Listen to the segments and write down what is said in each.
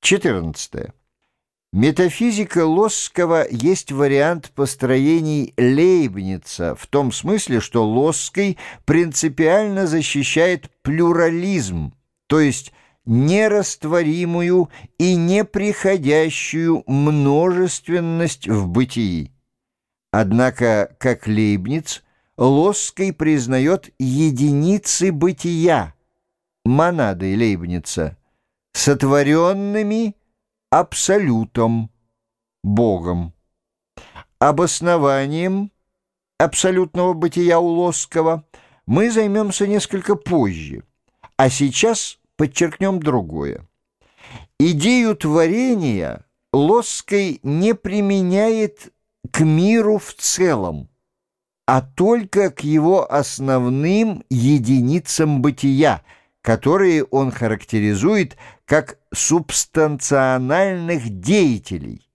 14. Метафизика Лосского есть вариант построений Лейбница в том смысле, что Лосский принципиально защищает плюрализм, то есть нерастворимую и неприходящую множественность в бытии. Однако, как Лейбниц, Лосский признает единицы бытия, монады Лейбница, сотворенными абсолютом, Богом. Обоснованием абсолютного бытия у Лосского мы займемся несколько позже, а сейчас подчеркнем другое. Идею творения Лосский не применяет к миру в целом, а только к его основным единицам бытия, которые он характеризует как субстанциональных деятелей.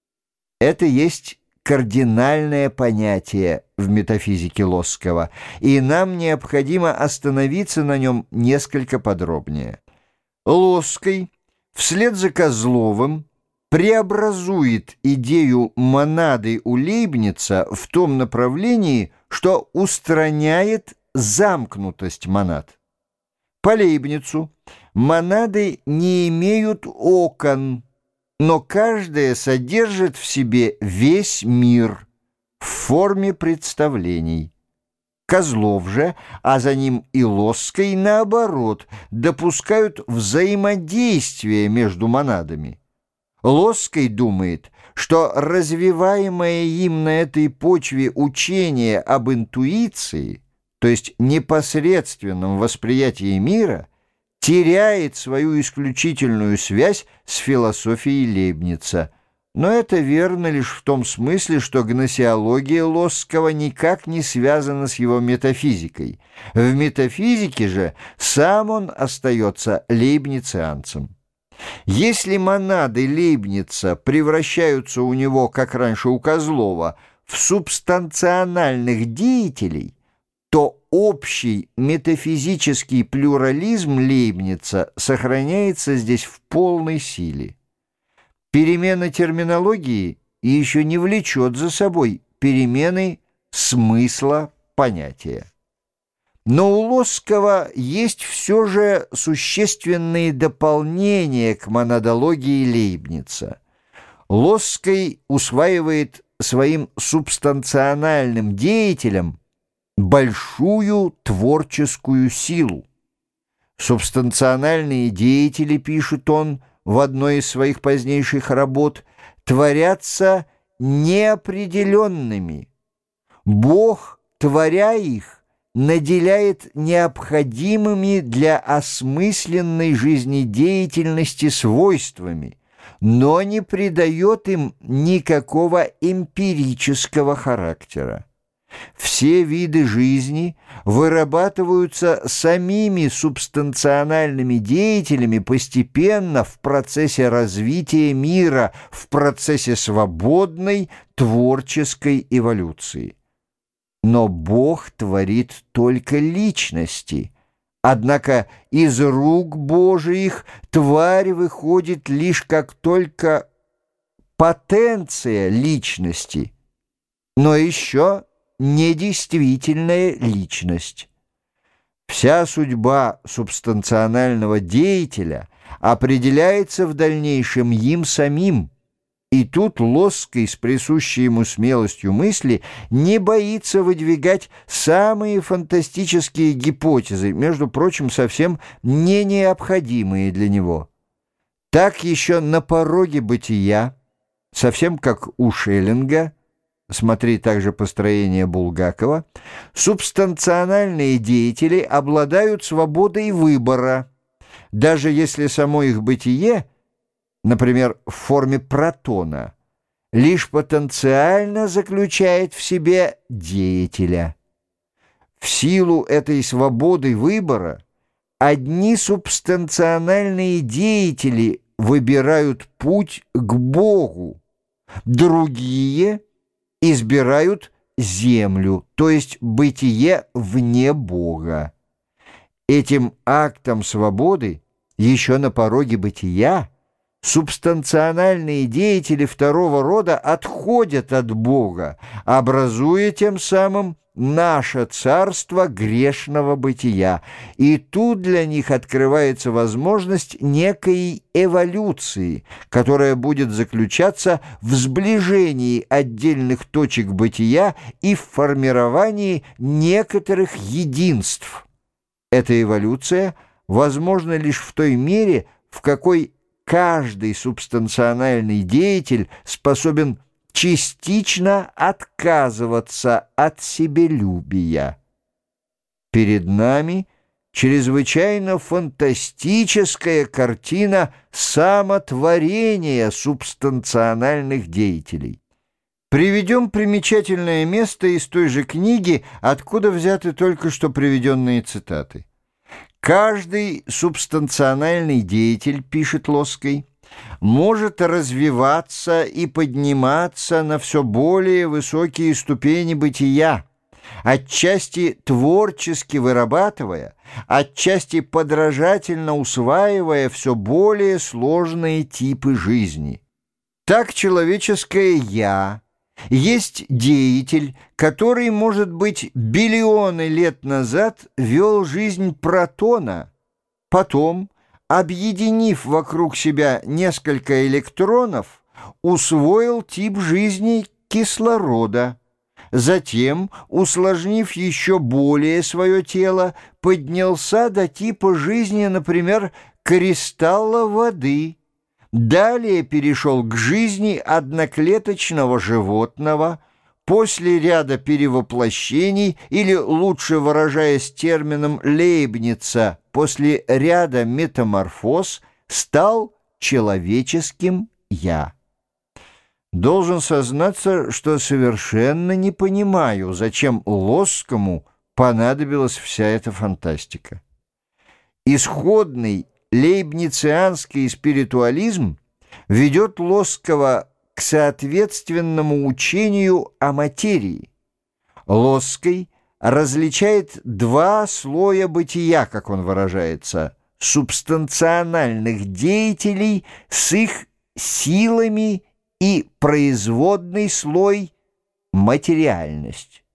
Это есть кардинальное понятие в метафизике Лосского, и нам необходимо остановиться на нем несколько подробнее. Лосский вслед за Козловым преобразует идею монады у Лейбница в том направлении, что устраняет замкнутость монад. По Лейбницу монады не имеют окон, но каждая содержит в себе весь мир в форме представлений. Козлов же, а за ним и Лосский, наоборот, допускают взаимодействие между монадами. Лосский думает, что развиваемое им на этой почве учение об интуиции, то есть непосредственном восприятии мира, теряет свою исключительную связь с философией Лейбница. Но это верно лишь в том смысле, что гносеология Лосского никак не связана с его метафизикой. В метафизике же сам он остается лейбницианцем. Если монады Лейбница превращаются у него, как раньше у Козлова, в субстанциональных деятелей, то общий метафизический плюрализм Лейбница сохраняется здесь в полной силе. Перемена терминологии еще не влечет за собой перемены смысла понятия. Но у Лосского есть все же существенные дополнения к монадологии Лейбница. Лосский усваивает своим субстанциональным деятелям большую творческую силу. Субстанциональные деятели, пишет он в одной из своих позднейших работ, творятся неопределенными. Бог, творя их, наделяет необходимыми для осмысленной жизнедеятельности свойствами, но не придает им никакого эмпирического характера. Все виды жизни вырабатываются самими субстанциональными деятелями постепенно в процессе развития мира, в процессе свободной творческой эволюции. Но Бог творит только личности, однако из рук Божиих тварь выходит лишь как только потенция личности, но еще недействительная личность. Вся судьба субстанционального деятеля определяется в дальнейшем им самим, и тут Лосский с присущей ему смелостью мысли не боится выдвигать самые фантастические гипотезы, между прочим, совсем не необходимые для него. Так еще на пороге бытия, совсем как у Шеллинга, смотри также построение Булгакова, субстанциональные деятели обладают свободой выбора, даже если само их бытие, например, в форме протона, лишь потенциально заключает в себе деятеля. В силу этой свободы выбора одни субстанциональные деятели выбирают путь к Богу, другие избирают землю, то есть бытие вне Бога. Этим актом свободы еще на пороге бытия субстанциональные деятели второго рода отходят от Бога, образуя тем самым наше царство грешного бытия. И тут для них открывается возможность некой эволюции, которая будет заключаться в сближении отдельных точек бытия и в формировании некоторых единств. Эта эволюция возможна лишь в той мере, в какой каждый субстанциональный деятель способен частично отказываться от себелюбия. Перед нами чрезвычайно фантастическая картина самотворения субстанциональных деятелей. Приведем примечательное место из той же книги, откуда взяты только что приведенные цитаты. Каждый субстанциональный деятель, пишет Лосский, может развиваться и подниматься на все более высокие ступени бытия, отчасти творчески вырабатывая, отчасти подражательно усваивая все более сложные типы жизни. Так человеческое «я» есть деятель, который, может быть, биллионы лет назад вел жизнь протона, потом, объединив вокруг себя несколько электронов, усвоил тип жизни кислорода, затем, усложнив еще более свое тело, поднялся до типа жизни, например, кристалла воды. Далее перешел к жизни одноклеточного животного, после ряда перевоплощений, или, лучше выражаясь термином Лейбница, после ряда метаморфоз, стал человеческим «я». Должен сознаться, что совершенно не понимаю, зачем Лосскому понадобилась вся эта фантастика. Исходный лейбницианский спиритуализм ведет Лосского к соответственному учению о материи. Лосский различает два слоя бытия, как он выражается, субстанциональных деятелей с их силами и производный слой – материальность.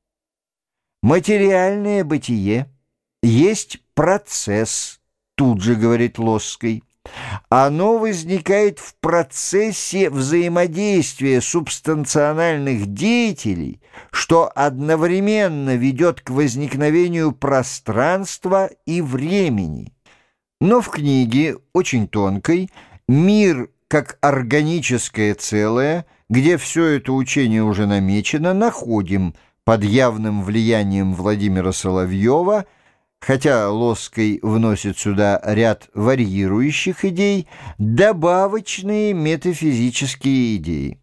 Материальное бытие есть процесс, тут же говорит Лосский. Оно возникает в процессе взаимодействия субстанциональных деятелей, что одновременно ведет к возникновению пространства и времени. Но в книге, очень тонкой, «Мир как органическое целое», где все это учение уже намечено, находим под явным влиянием Владимира Соловьева, хотя Лосский вносит сюда ряд варьирующих идей, добавочные метафизические идеи.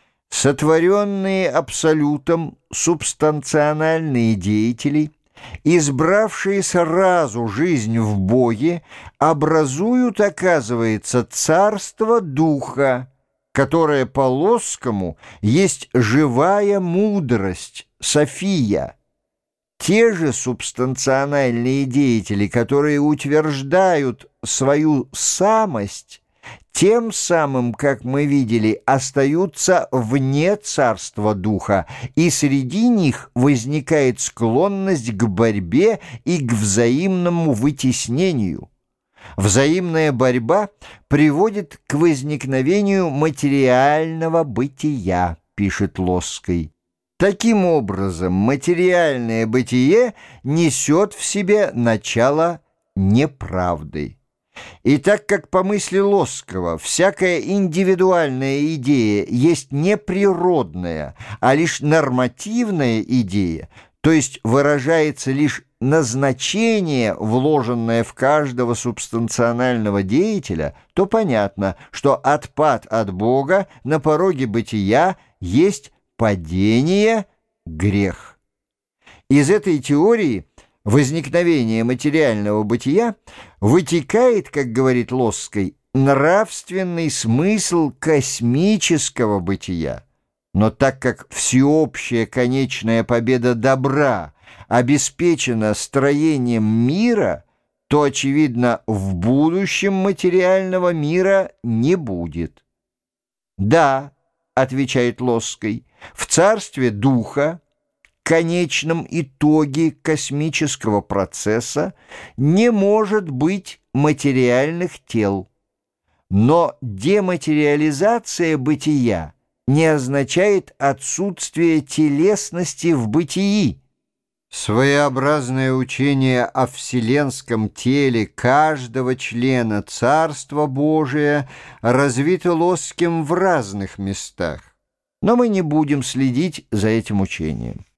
Сотворенные абсолютом субстанциональные деятели, избравшие сразу жизнь в Боге, образуют, оказывается, царство Духа, которое по Лосскому есть живая мудрость, София. Те же субстанциональные деятели, которые утверждают свою самость, тем самым, как мы видели, остаются вне царства Духа, и среди них возникает склонность к борьбе и к взаимному вытеснению. Взаимная борьба приводит к возникновению материального бытия, пишет Лосский. Таким образом, материальное бытие несет в себе начало неправды. И так как по мысли Лосского всякая индивидуальная идея есть не природная, а лишь нормативная идея, то есть выражается лишь назначение, вложенное в каждого субстанционального деятеля, то понятно, что отпад от Бога на пороге бытия есть падение – грех. Из этой теории возникновение материального бытия вытекает, как говорит Лосский, нравственный смысл космического бытия. Но так как всеобщая конечная победа добра обеспечена строением мира, то, очевидно, в будущем материального мира не будет. «Да», — отвечает Лосский, — «в царстве духа, конечном итоге космического процесса, не может быть материальных тел. Но дематериализация бытия не означает отсутствие телесности в бытии». Своеобразное учение о вселенском теле каждого члена Царства Божия развито Лосским в разных местах, но мы не будем следить за этим учением.